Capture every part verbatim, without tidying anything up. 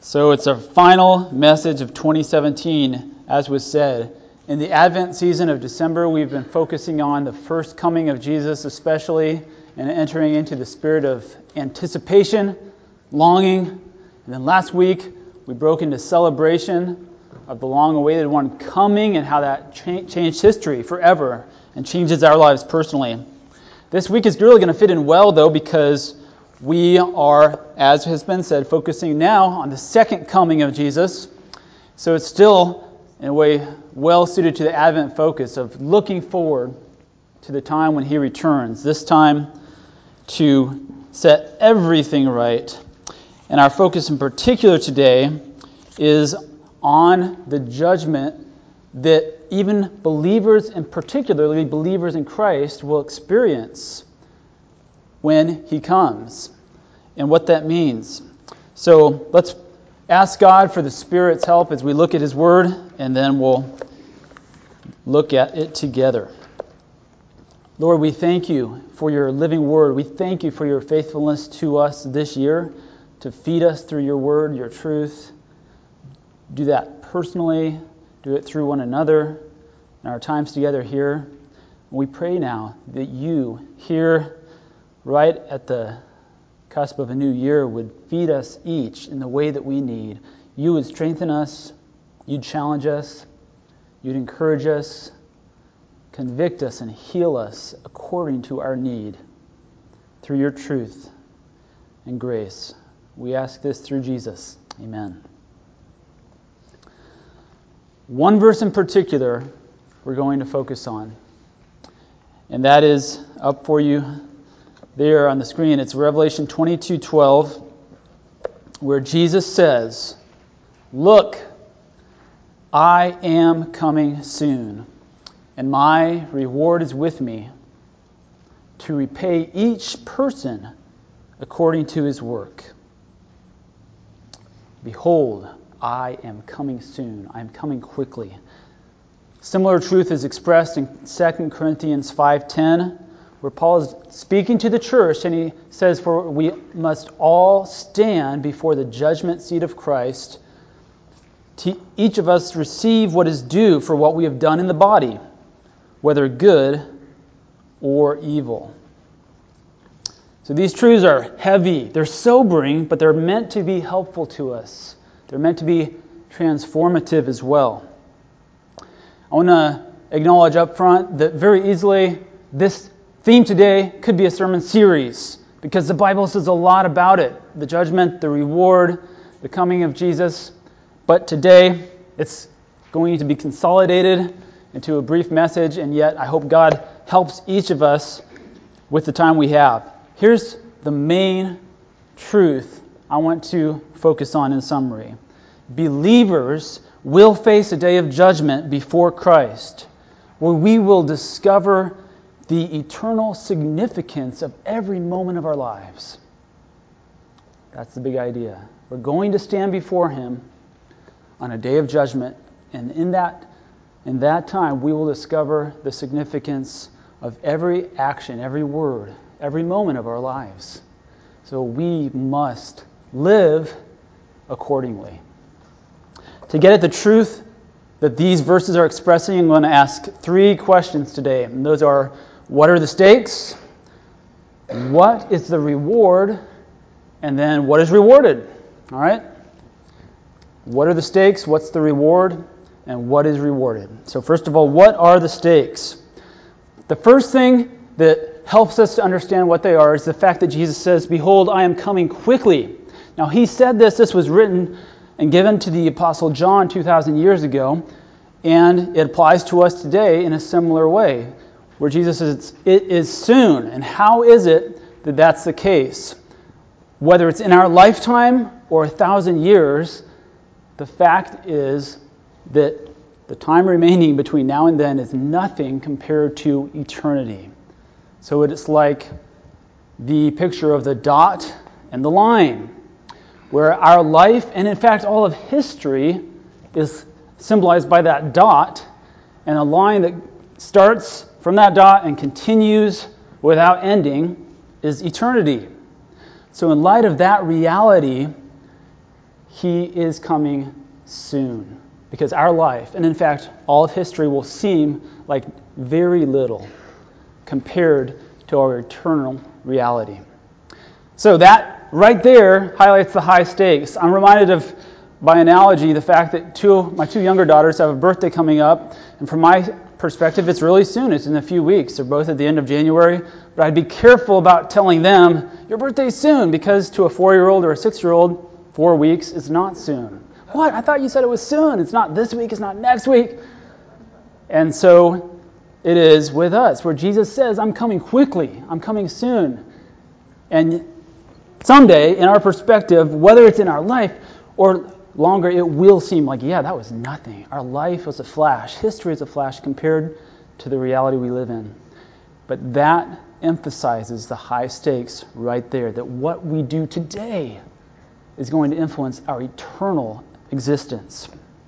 So it's our final message of twenty seventeen, as was said. In the Advent season of December, we've been focusing on the first coming of Jesus especially, and entering into the spirit of anticipation, longing. And then last week, we broke into celebration of the long-awaited one coming and how that cha- changed history forever and changes our lives personally. This week is really going to fit in well, though, because we are, as has been said, focusing now on the second coming of Jesus. So it's still, in a way, well suited to the Advent focus of looking forward to the time when He returns, this time to set everything right. And our focus in particular today is on the judgment that even believers, and particularly believers in Christ, will experience when He comes, and what that means. So let's ask God for the Spirit's help as we look at His Word, and then we'll look at it together. Lord, we thank You for Your living Word. We thank You for Your faithfulness to us this year, to feed us through Your Word, Your truth. Do that personally, do it through one another in our times together here. We pray now that You, here right at the cusp of a new year, would feed us each in the way that we need. You would strengthen us, You'd challenge us, You'd encourage us, convict us, and heal us according to our need through Your truth and grace. We ask this through Jesus. Amen. One verse in particular we're going to focus on, and that is up for you there on the screen. It's Revelation twenty-two twelve, where Jesus says, "Look, I am coming soon, and my reward is with me, to repay each person according to his work. Behold, I am coming soon. I am coming quickly." Similar truth is expressed in Second Corinthians five ten, where Paul is speaking to the church, and he says, "For we must all stand before the judgment seat of Christ, to each of us receive what is due for what we have done in the body, whether good or evil." So these truths are heavy, they're sobering, but they're meant to be helpful to us. They're meant to be transformative as well. I want to acknowledge up front that very easily this theme today could be a sermon series, because the Bible says a lot about it. The judgment, the reward, the coming of Jesus. But today, it's going to be consolidated into a brief message, and yet I hope God helps each of us with the time we have. Here's the main truth I want to focus on in summary. Believers will face a day of judgment before Christ, where we will discover the eternal significance of every moment of our lives. That's the big idea. We're going to stand before Him on a day of judgment, and in that, in that time we will discover the significance of every action, every word, every moment of our lives. So we must live accordingly. To get at the truth that these verses are expressing, I'm going to ask three questions today. And those are, what are the stakes? What is the reward? And then, what is rewarded? All right? What are the stakes? What's the reward? And what is rewarded? So first of all, what are the stakes? The first thing that helps us to understand what they are is the fact that Jesus says, "Behold, I am coming quickly." Now, He said this. This was written and given to the Apostle John two thousand years ago, and it applies to us today in a similar way, where Jesus says, "It is soon." And how is it that that's the case? Whether it's in our lifetime or a thousand years, the fact is that the time remaining between now and then is nothing compared to eternity. So it's like the picture of the dot and the line, where our life, and in fact all of history, is symbolized by that dot, and a line that starts from that dot and continues without ending is eternity. So in light of that reality, He is coming soon. Because our life, and in fact, all of history, will seem like very little compared to our eternal reality. So that right there highlights the high stakes. I'm reminded of, by analogy, the fact that two my two younger daughters have a birthday coming up, and from my perspective, it's really soon. It's in a few weeks. They're both at the end of January, but I'd be careful about telling them, your birthday's soon, because to a four-year-old or a six-year-old, four weeks is not soon. What? I thought you said it was soon. It's not this week. It's not next week. And so it is with us, where Jesus says, I'm coming quickly. I'm coming soon. And someday, in our perspective, whether it's in our life or longer, it will seem like, yeah, that was nothing. Our life was a flash. History is a flash compared to the reality we live in. But that emphasizes the high stakes right there, that what we do today is going to influence our eternal existence.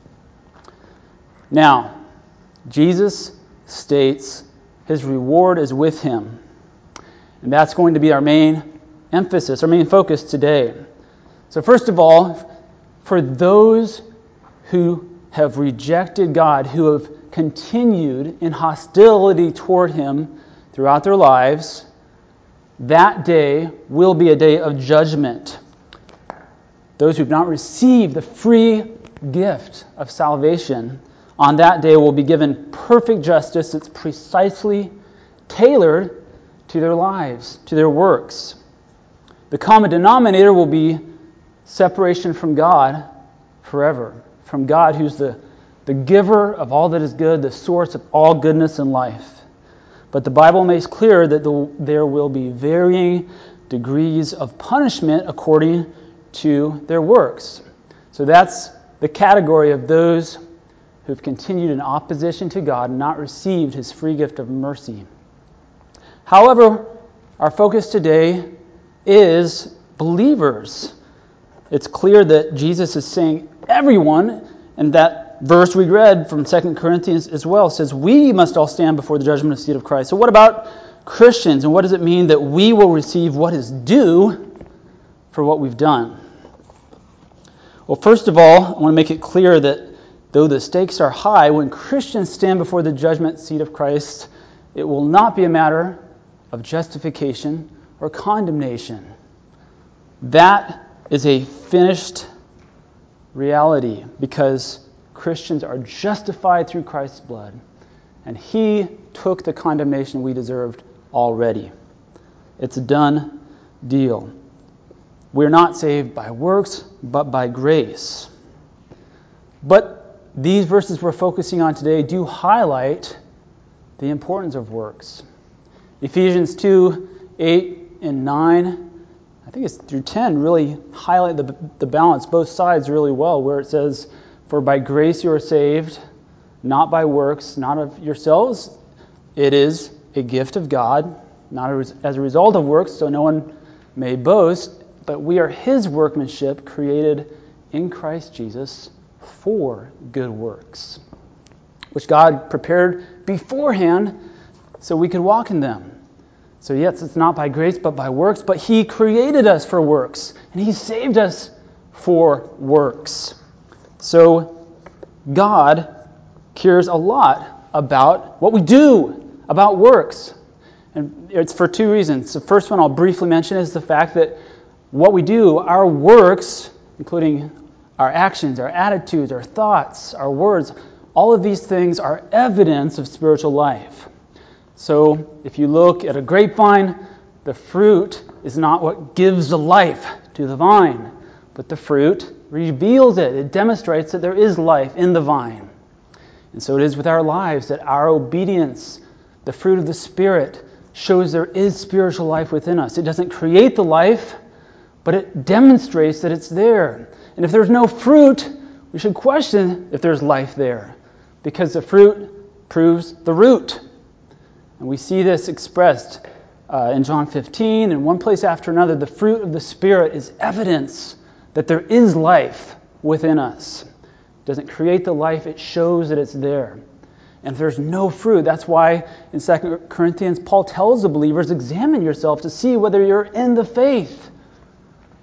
Now, Jesus states his reward is with him. And that's going to be our main emphasis, our main focus today. So first of all, for those who have rejected God, who have continued in hostility toward him throughout their lives, that day will be a day of judgment. Those who have not received the free gift of salvation on that day will be given perfect justice that's precisely tailored to their lives, to their works. The common denominator will be separation from God forever, from God who's the, the giver of all that is good, the source of all goodness in life. But the Bible makes clear that the, there will be varying degrees of punishment according to their works. So that's the category of those who've continued in opposition to God and not received his free gift of mercy. However, our focus today is believers. It's clear that Jesus is saying everyone, and that verse we read from Second Corinthians as well says we must all stand before the judgment seat of Christ. So what about Christians, and what does it mean that we will receive what is due for what we've done? Well, first of all, I want to make it clear that though the stakes are high, when Christians stand before the judgment seat of Christ, it will not be a matter of justification or condemnation. That is a finished reality because Christians are justified through Christ's blood, and he took the condemnation we deserved already. It's a done deal. We're not saved by works, but by grace. But these verses we're focusing on today do highlight the importance of works. Ephesians two, eight and nine, I think it's through ten, really highlight the, the balance, both sides really well, where it says, for by grace you are saved, not by works, not of yourselves. It is a gift of God, not as a result of works, so no one may boast, but we are his workmanship, created in Christ Jesus for good works, which God prepared beforehand so we could walk in them. So yes, it's not by grace but by works, but he created us for works, and he saved us for works. So God cares a lot about what we do, about works. And it's for two reasons. The first one I'll briefly mention is the fact that what we do, our works, including our actions, our attitudes, our thoughts, our words, all of these things are evidence of spiritual life. So if you look at a grapevine, the fruit is not what gives the life to the vine, but the fruit reveals it. It demonstrates that there is life in the vine. And so it is with our lives that our obedience, the fruit of the Spirit, shows there is spiritual life within us. It doesn't create the life, but it demonstrates that it's there. And if there's no fruit, we should question if there's life there, because the fruit proves the root. And we see this expressed uh, in John fifteen, and one place after another. The fruit of the Spirit is evidence that there is life within us. It doesn't create the life, it shows that it's there. And if there's no fruit, that's why in Second Corinthians, Paul tells the believers, examine yourself to see whether you're in the faith.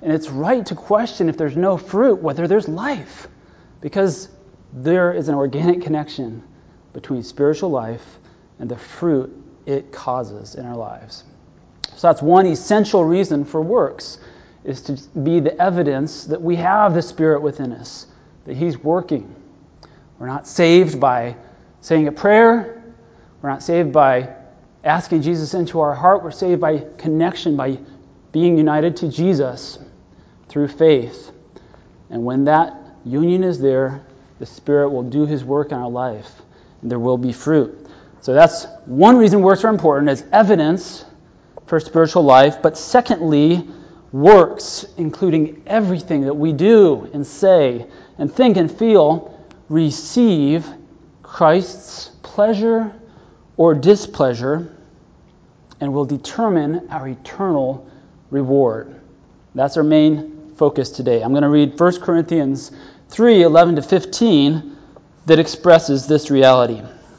And it's right to question if there's no fruit, whether there's life. Because there is an organic connection between spiritual life and the fruit it causes in our lives. So that's one essential reason for works, is to be the evidence that we have the Spirit within us, that He's working. We're not saved by saying a prayer. We're not saved by asking Jesus into our heart. We're saved by connection, by being united to Jesus through faith. And when that union is there, the Spirit will do His work in our life, and there will be fruit. So that's one reason works are important, as evidence for spiritual life. But secondly, works, including everything that we do and say and think and feel, receive Christ's pleasure or displeasure and will determine our eternal reward. That's our main focus today. I'm going to read First Corinthians three, eleven to fifteen that expresses this reality.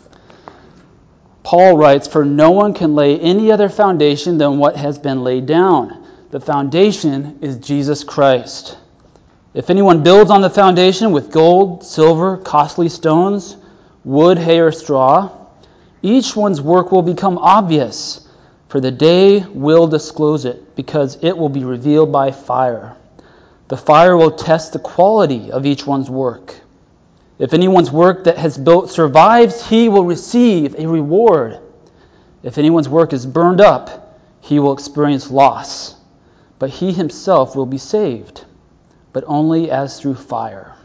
Paul writes, "For no one can lay any other foundation than what has been laid down. The foundation is Jesus Christ. If anyone builds on the foundation with gold, silver, costly stones, wood, hay, or straw, each one's work will become obvious, for the day will disclose it, because it will be revealed by fire. The fire will test the quality of each one's work. If anyone's work that has built survives, he will receive a reward. If anyone's work is burned up, he will experience loss, but he himself will be saved, but only as through fire."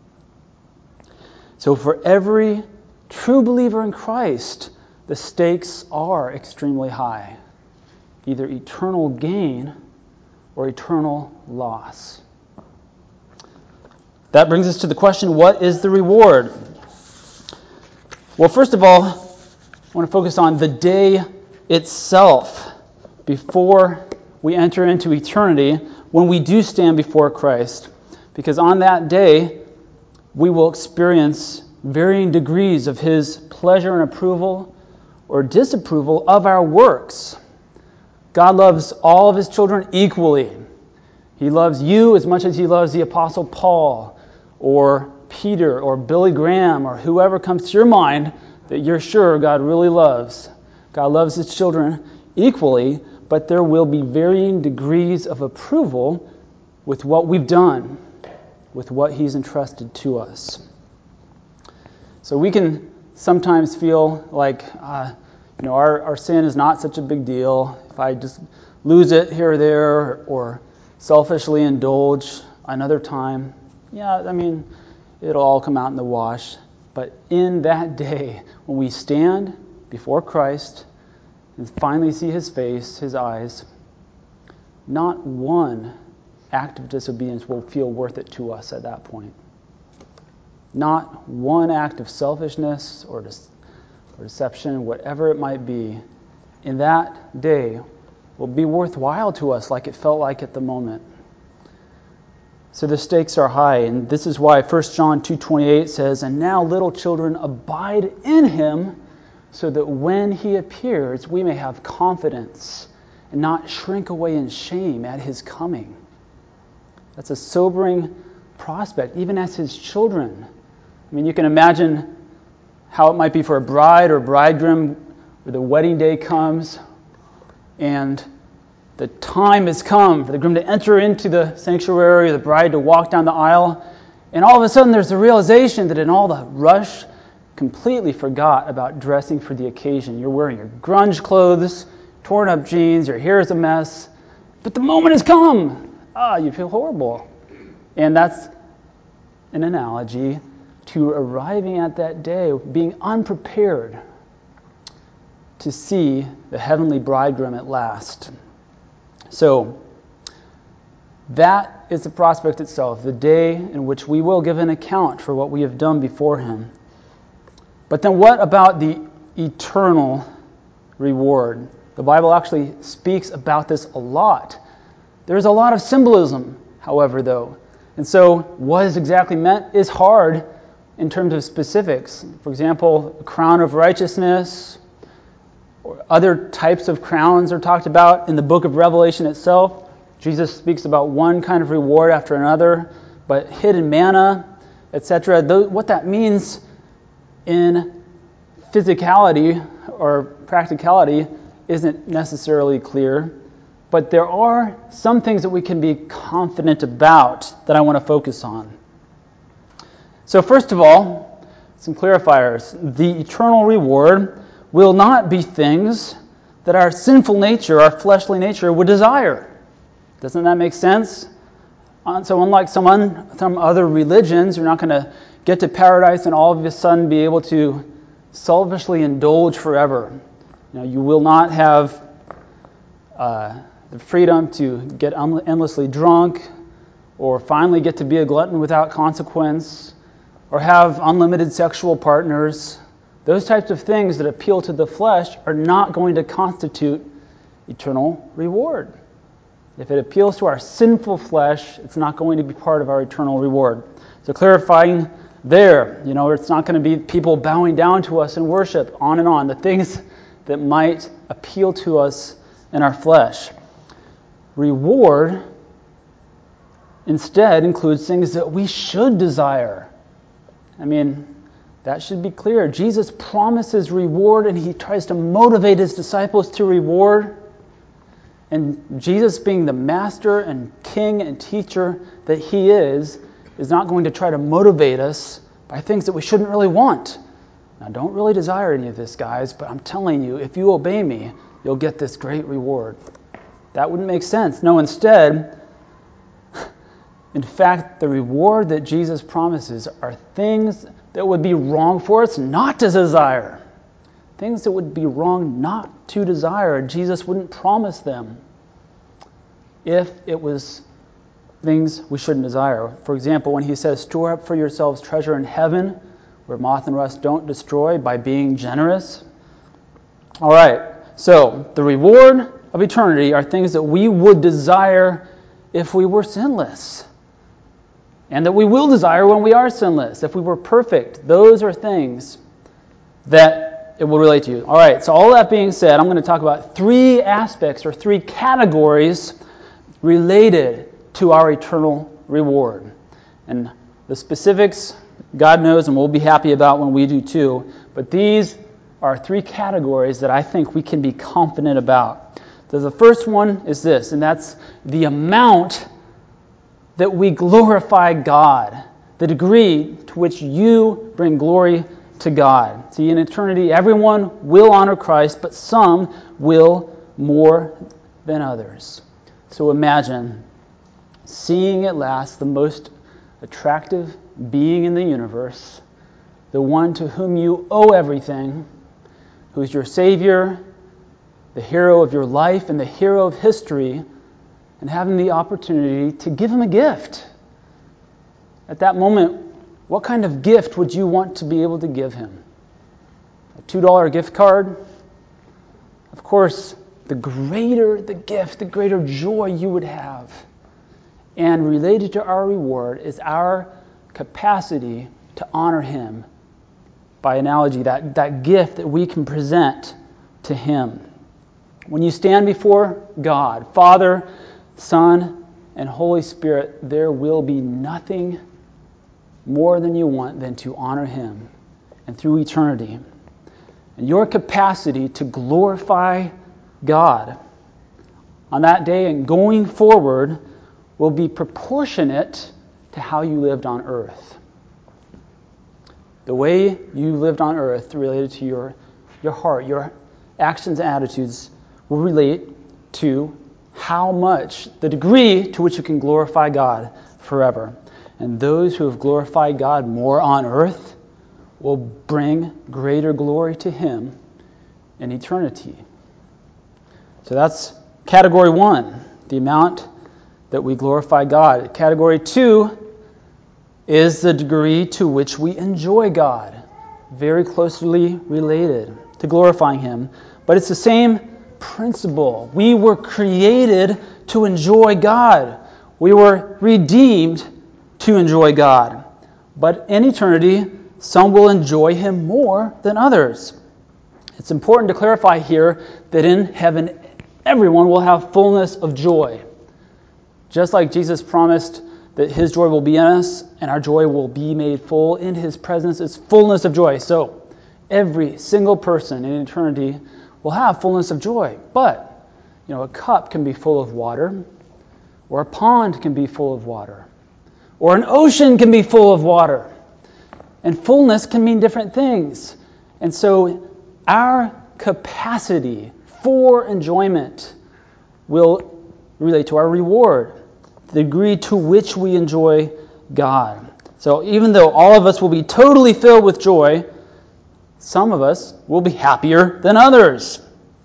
So for every true believer in Christ, the stakes are extremely high. Either eternal gain or eternal loss. That brings us to the question, what is the reward? Well, first of all, I want to focus on the day itself before we enter into eternity, when we do stand before Christ. Because on that day, we will experience varying degrees of His pleasure and approval or disapproval of our works. God loves all of His children equally. He loves you as much as He loves the Apostle Paul or Peter or Billy Graham or whoever comes to your mind that you're sure God really loves. God loves His children equally, but there will be varying degrees of approval with what we've done, with what He's entrusted to us. So we can sometimes feel like, uh, you know, our, our sin is not such a big deal. If I just lose it here or there, or, or selfishly indulge another time, yeah, I mean, it'll all come out in the wash. But in that day, when we stand before Christ and finally see His face, His eyes, not one act of disobedience will feel worth it to us at that point. Not one act of selfishness or, de- or deception, whatever it might be, in that day will be worthwhile to us like it felt like at the moment. So the stakes are high, and this is why First John two twenty-eight says, "And now, little children, abide in Him, so that when He appears, we may have confidence and not shrink away in shame at His coming." That's a sobering prospect, even as His children. I mean, you can imagine how it might be for a bride or bridegroom where the wedding day comes and the time has come for the groom to enter into the sanctuary, the bride to walk down the aisle, and all of a sudden there's the realization that in all the rush, completely forgot about dressing for the occasion. You're wearing your grunge clothes, torn up jeans, your hair is a mess, but the moment has come. Ah, you feel horrible. And that's an analogy to arriving at that day, being unprepared to see the heavenly bridegroom at last. So, that is the prospect itself, the day in which we will give an account for what we have done before Him. But then what about the eternal reward? The Bible actually speaks about this a lot. There's a lot of symbolism, however, though. And so what is exactly meant is hard in terms of specifics. For example, a crown of righteousness, or other types of crowns are talked about in the book of Revelation itself. Jesus speaks about one kind of reward after another, but hidden manna, et cetera. What that means in physicality or practicality isn't necessarily clear, but there are some things that we can be confident about that I want to focus on. So first of all, some clarifiers. The eternal reward will not be things that our sinful nature, our fleshly nature, would desire. Doesn't that make sense? So unlike some, un, some other religions, you're not going to get to paradise and all of a sudden be able to selfishly indulge forever. You know, you will not have uh, the freedom to get un- endlessly drunk, or finally get to be a glutton without consequence, or have unlimited sexual partners. Those types of things that appeal to the flesh are not going to constitute eternal reward. If it appeals to our sinful flesh, it's not going to be part of our eternal reward. So clarifying there, you know, it's not going to be people bowing down to us in worship, on and on, the things that might appeal to us in our flesh. Reward instead includes things that we should desire. I mean, that should be clear. Jesus promises reward, and he tries to motivate his disciples to reward. And Jesus, being the master and king and teacher that he is, is not going to try to motivate us by things that we shouldn't really want. Now, don't really desire any of this, guys, but I'm telling you, if you obey me, you'll get this great reward. That wouldn't make sense. No, instead, in fact, the reward that Jesus promises are things that would be wrong for us not to desire. Things that would be wrong not to desire. Jesus wouldn't promise them if it was things we shouldn't desire. For example, when he says, store up for yourselves treasure in heaven, where moth and rust don't destroy, by being generous. All right, so the reward of eternity are things that we would desire if we were sinless, and that we will desire when we are sinless, if we were perfect. Those are things that it will relate to you. All right, so all that being said, I'm going to talk about three aspects or three categories related to our eternal reward. And the specifics, God knows, and we'll be happy about when we do too. But these are three categories that I think we can be confident about. So the first one is this, and that's the amount that we glorify God, the degree to which you bring glory to God. See, in eternity, everyone will honor Christ, but some will more than others. So imagine seeing at last the most attractive being in the universe, the one to whom you owe everything, who's your Savior, the hero of your life and the hero of history, and having the opportunity to give him a gift. At that moment, what kind of gift would you want to be able to give him? A two dollar gift card? Of course, the greater the gift, the greater joy you would have. And related to our reward is our capacity to honor him. By analogy, that, that gift that we can present to him. When you stand before God, Father, Son, and Holy Spirit, there will be nothing more than you want than to honor him and through eternity. And your capacity to glorify God on that day and going forward will be proportionate to how you lived on earth. The way you lived on earth related to your, your heart, your actions and attitudes will relate to how much, the degree to which you can glorify God forever. And those who have glorified God more on earth will bring greater glory to him in eternity. So that's category one, the amount that we glorify God. Category two is the degree to which we enjoy God. Very closely related to glorifying him. But it's the same principle. We were created to enjoy God. We were redeemed to enjoy God. But in eternity, some will enjoy him more than others. It's important to clarify here that in heaven, everyone will have fullness of joy. Just like Jesus promised that his joy will be in us and our joy will be made full, in his presence is fullness of joy. So every single person in eternity will have fullness of joy. But, you know, a cup can be full of water, or a pond can be full of water, or an ocean can be full of water. And fullness can mean different things. And so our capacity for enjoyment will relate to our reward, the degree to which we enjoy God. So even though all of us will be totally filled with joy, some of us will be happier than others.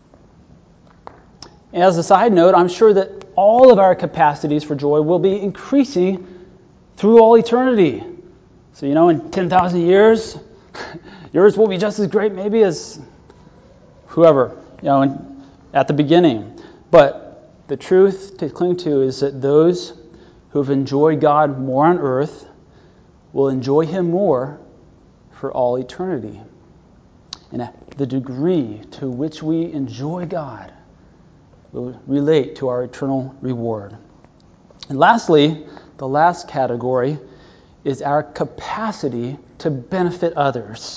As a side note, I'm sure that all of our capacities for joy will be increasing through all eternity. So, you know, in ten thousand years, yours will be just as great maybe as whoever, you know, in, at the beginning. But the truth to cling to is that those who have enjoyed God more on earth will enjoy him more for all eternity. And the degree to which we enjoy God will relate to our eternal reward. And lastly, the last category is our capacity to benefit others.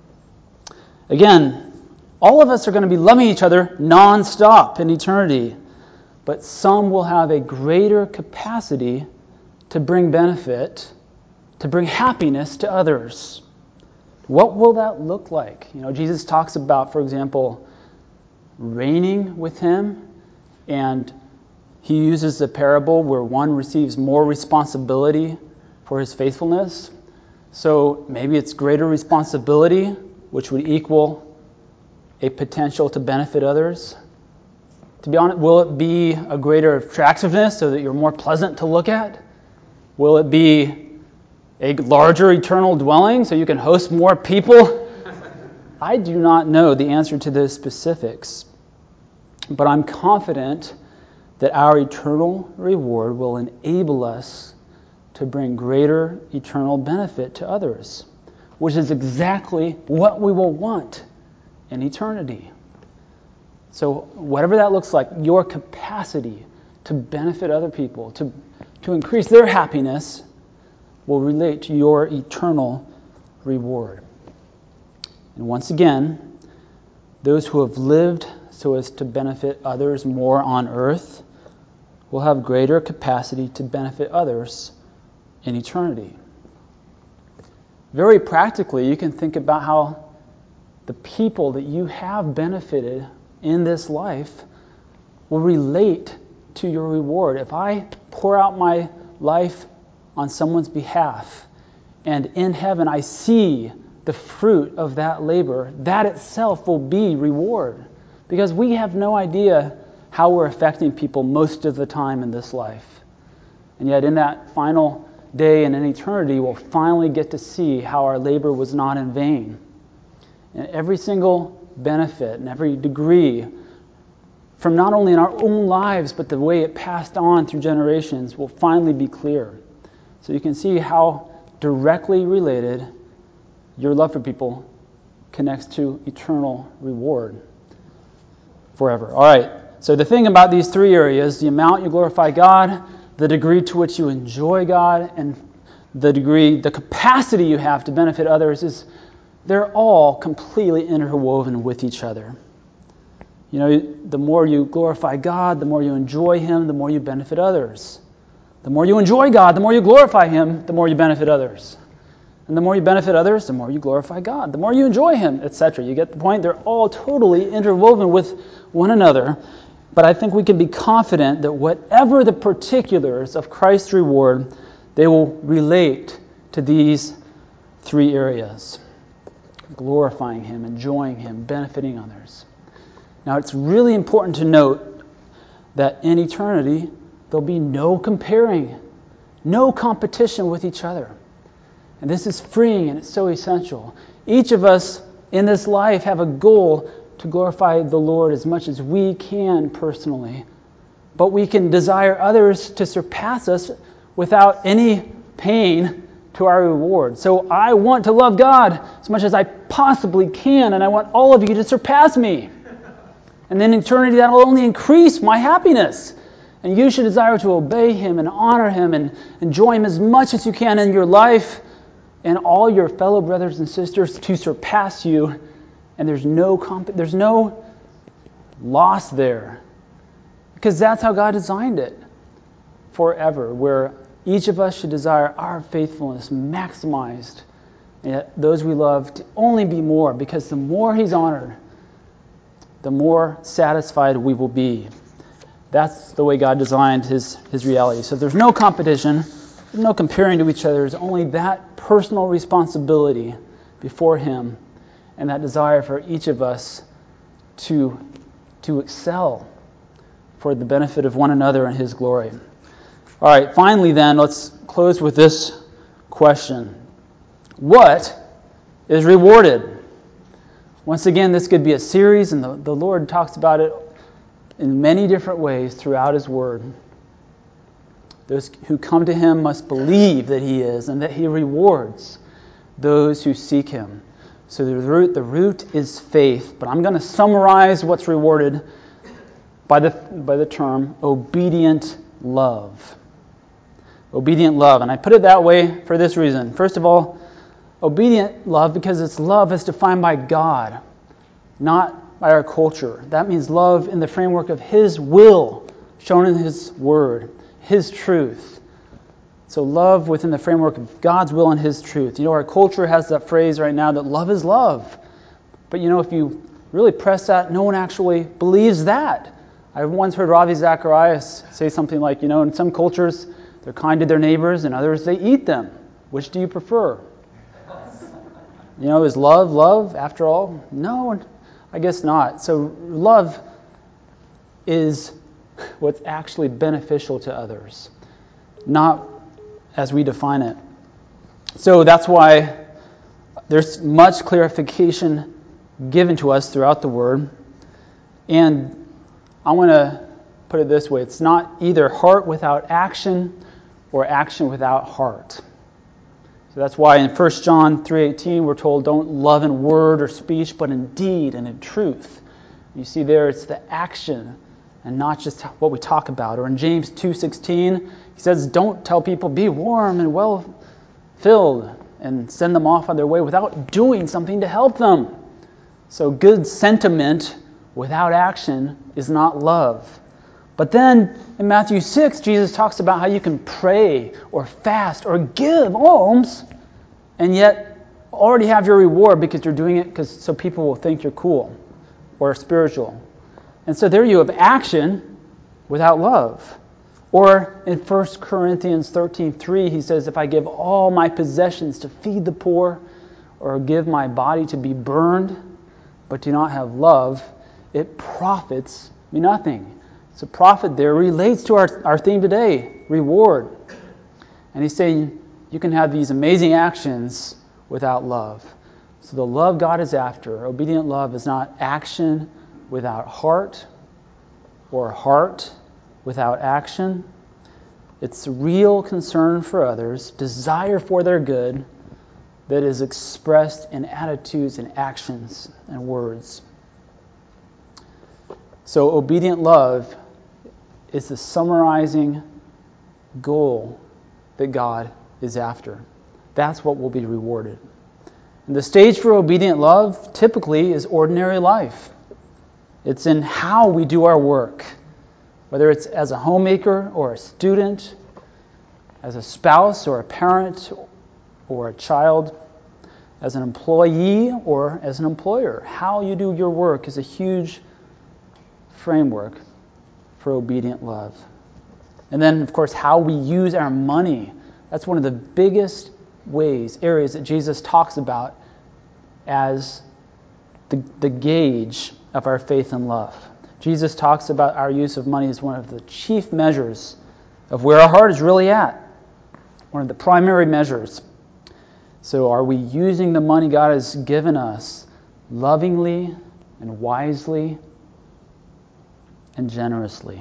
Again, all of us are going to be loving each other nonstop in eternity, but some will have a greater capacity to bring benefit, to bring happiness to others. What will that look like? You know, Jesus talks about, for example, reigning with him, and he uses a parable where one receives more responsibility for his faithfulness. So maybe it's greater responsibility, which would equal a potential to benefit others. To be honest, will it be a greater attractiveness so that you're more pleasant to look at? Will it be a larger eternal dwelling so you can host more people? I do not know the answer to those specifics, but I'm confident that our eternal reward will enable us to bring greater eternal benefit to others, which is exactly what we will want in eternity. So whatever that looks like, your capacity to benefit other people, to, to increase their happiness, will relate to your eternal reward. And once again, those who have lived so as to benefit others more on earth will have greater capacity to benefit others in eternity. Very practically, you can think about how the people that you have benefited in this life will relate to your reward. If I pour out my life on someone's behalf, and in heaven I see the fruit of that labor, that itself will be reward. Because we have no idea how we're affecting people most of the time in this life. And yet in that final day and in eternity, we'll finally get to see how our labor was not in vain. And every single benefit and every degree from not only in our own lives, but the way it passed on through generations will finally be clear. So you can see how directly related your love for people connects to eternal reward forever. All right, so the thing about these three areas, the amount you glorify God, the degree to which you enjoy God, and the degree, the capacity you have to benefit others, is they're all completely interwoven with each other. You know, the more you glorify God, the more you enjoy him, the more you benefit others. The more you enjoy God, the more you glorify him, the more you benefit others. And the more you benefit others, the more you glorify God. The more you enjoy him, et cetera. You get the point? They're all totally interwoven with one another. But I think we can be confident that whatever the particulars of Christ's reward, they will relate to these three areas. Glorifying him, enjoying him, benefiting others. Now, it's really important to note that in eternity, there'll be no comparing, no competition with each other. And this is freeing and it's so essential. Each of us in this life have a goal to glorify the Lord as much as we can personally. But we can desire others to surpass us without any pain to our reward. So I want to love God as much as I possibly can, and I want all of you to surpass me. And then in eternity, that will only increase my happiness. And you should desire to obey Him and honor Him and enjoy Him as much as you can in your life, and all your fellow brothers and sisters to surpass you. And there's no comp- there's no loss there. Because that's how God designed it forever, where each of us should desire our faithfulness maximized, and yet those we love to only be more, because the more He's honored, the more satisfied we will be. That's the way God designed His, his reality. So there's no competition, there's no comparing to each other. There's only that personal responsibility before Him and that desire for each of us to, to excel for the benefit of one another and His glory. All right, finally then, let's close with this question. What is rewarded? Once again, this could be a series, and the, the Lord talks about it in many different ways throughout His Word. Those who come to Him must believe that He is, and that He rewards those who seek Him. So the root, the root is faith, but I'm going to summarize what's rewarded by the, by the term obedient love. Obedient love. And I put it that way for this reason. First of all, obedient love because it's love as defined by God, not by our culture. That means love in the framework of His will, shown in His Word, His truth. So love within the framework of God's will and His truth. You know, our culture has that phrase right now that love is love. But you know, if you really press that, no one actually believes that. I once heard Ravi Zacharias say something like, you know, in some cultures, they're kind to their neighbors, and others, they eat them. Which do you prefer? You know, is love love after all? No, I guess not. So love is what's actually beneficial to others, not as we define it. So that's why there's much clarification given to us throughout the Word. And I want to put it this way. It's not either heart without action or action without heart. So that's why in First John three eighteen we're told don't love in word or speech, but in deed and in truth. You see there it's the action and not just what we talk about. Or in James two sixteen he says don't tell people be warm and well filled and send them off on their way without doing something to help them. So good sentiment without action is not love. But then in Matthew six, Jesus talks about how you can pray or fast or give alms and yet already have your reward because you're doing it because so people will think you're cool or spiritual. And so there you have action without love. Or in First Corinthians thirteen three, he says, if I give all my possessions to feed the poor or give my body to be burned but do not have love, it profits me nothing. So profit there relates to our, our theme today, reward. And he's saying you can have these amazing actions without love. So the love God is after, obedient love, is not action without heart or heart without action. It's real concern for others, desire for their good that is expressed in attitudes and actions and words. So obedient love is the summarizing goal that God is after. That's what will be rewarded. And the stage for obedient love typically is ordinary life. It's in how we do our work, whether it's as a homemaker or a student, as a spouse or a parent or a child, as an employee or as an employer. How you do your work is a huge framework for obedient love. And then, of course, how we use our money. That's one of the biggest ways, areas that Jesus talks about as the, the gauge of our faith and love. Jesus talks about our use of money as one of the chief measures of where our heart is really at. One of the primary measures. So are we using the money God has given us lovingly and wisely and generously?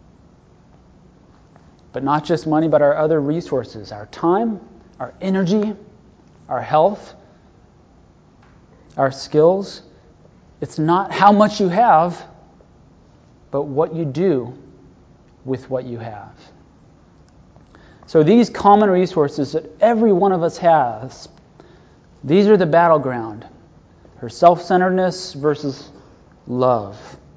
But not just money, but our other resources, our time, our energy, our health, our skills. It's not how much you have, but what you do with what you have. So these common resources that every one of us has, these are the battleground. Her self-centeredness versus love.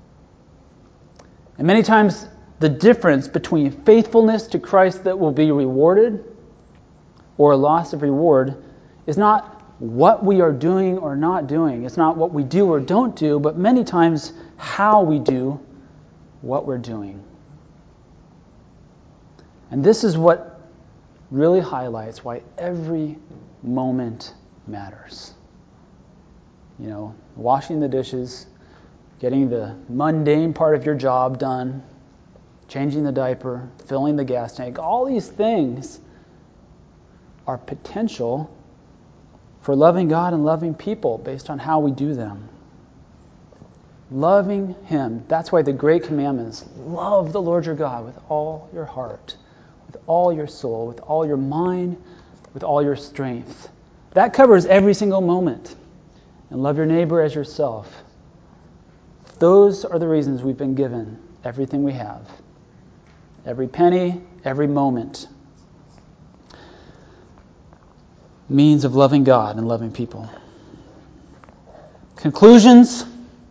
And many times the difference between faithfulness to Christ that will be rewarded or a loss of reward is not what we are doing or not doing. It's not what we do or don't do, but many times how we do what we're doing. And this is what really highlights why every moment matters. You know, washing the dishes, getting the mundane part of your job done, changing the diaper, filling the gas tank, all these things are potential for loving God and loving people based on how we do them. Loving Him. That's why the great commandment is love the Lord your God with all your heart, with all your soul, with all your mind, with all your strength. That covers every single moment. And love your neighbor as yourself. Those are the reasons we've been given everything we have. Every penny, every moment. Means of loving God and loving people. Conclusions.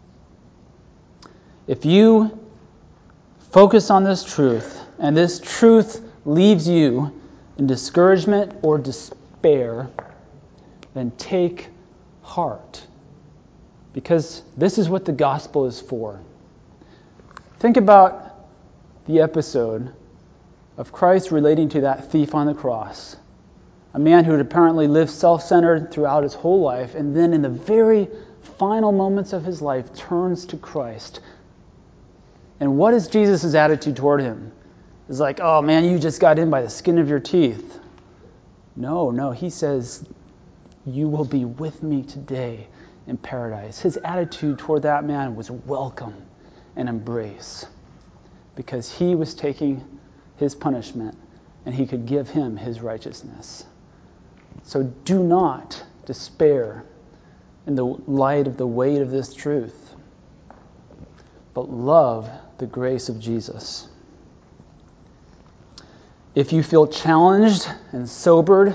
If you focus on this truth, and this truth leaves you in discouragement or despair, then take heart. Because this is what the gospel is for. Think about the episode of Christ relating to that thief on the cross. A man who had apparently lived self-centered throughout his whole life, and then in the very final moments of his life turns to Christ. And what is Jesus' attitude toward him? It's like, oh man, you just got in by the skin of your teeth. No, no, he says, you will be with me today in paradise. His attitude toward that man was welcome and embrace, because he was taking his punishment and he could give him his righteousness. So do not despair in the light of the weight of this truth, but love the grace of Jesus. If you feel challenged and sobered,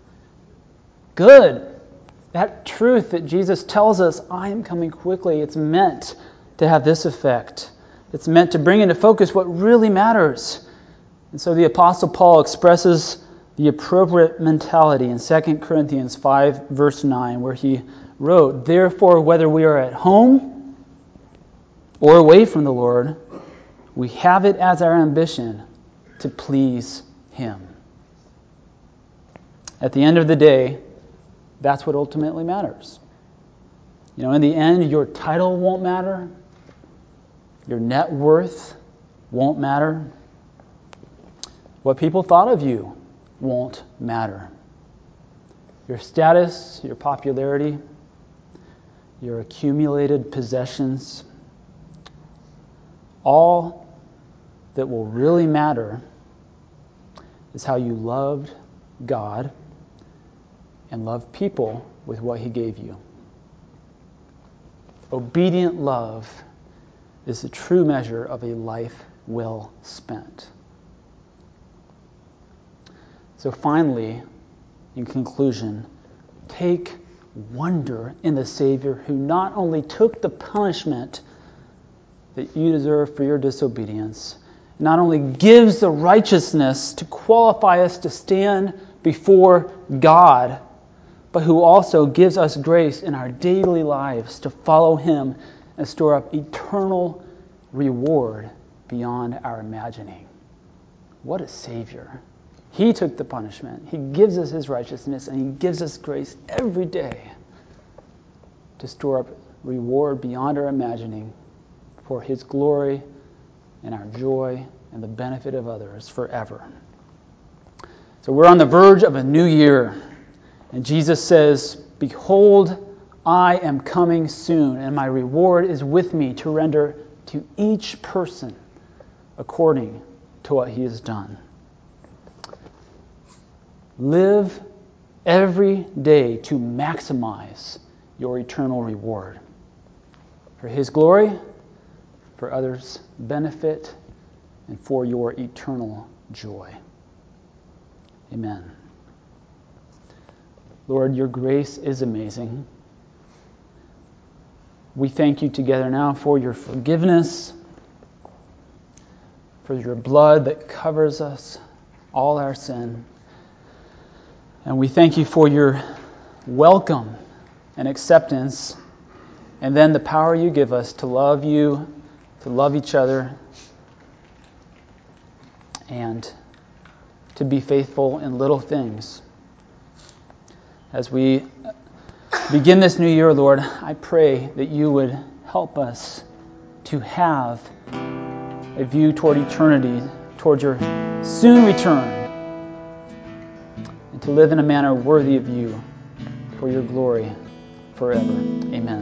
good. That truth that Jesus tells us, I am coming quickly, it's meant to have this effect. It's meant to bring into focus what really matters. And so the Apostle Paul expresses the appropriate mentality in Second Corinthians five, verse nine, where he wrote, therefore, whether we are at home or away from the Lord, we have it as our ambition to please Him. At the end of the day, that's what ultimately matters. You know, in the end, your title won't matter. Your net worth won't matter. What people thought of you won't matter. Your status, your popularity, your accumulated possessions, all that will really matter is how you loved God and love people with what He gave you. Obedient love is the true measure of a life well spent. So finally, in conclusion, take wonder in the Savior who not only took the punishment that you deserve for your disobedience, not only gives the righteousness to qualify us to stand before God, but who also gives us grace in our daily lives to follow Him and store up eternal reward beyond our imagining. What a Savior. He took the punishment. He gives us His righteousness, and He gives us grace every day to store up reward beyond our imagining for His glory and our joy and the benefit of others forever. So we're on the verge of a new year. And Jesus says, behold, I am coming soon, and my reward is with me to render to each person according to what he has done. Live every day to maximize your eternal reward for His glory, for others' benefit, and for your eternal joy. Amen. Lord, your grace is amazing. We thank you together now for your forgiveness, for your blood that covers us, all our sin. And we thank you for your welcome and acceptance, and then the power you give us to love you, to love each other, and to be faithful in little things. As we begin this new year, Lord, I pray that you would help us to have a view toward eternity, toward your soon return, and to live in a manner worthy of you for your glory forever. Amen.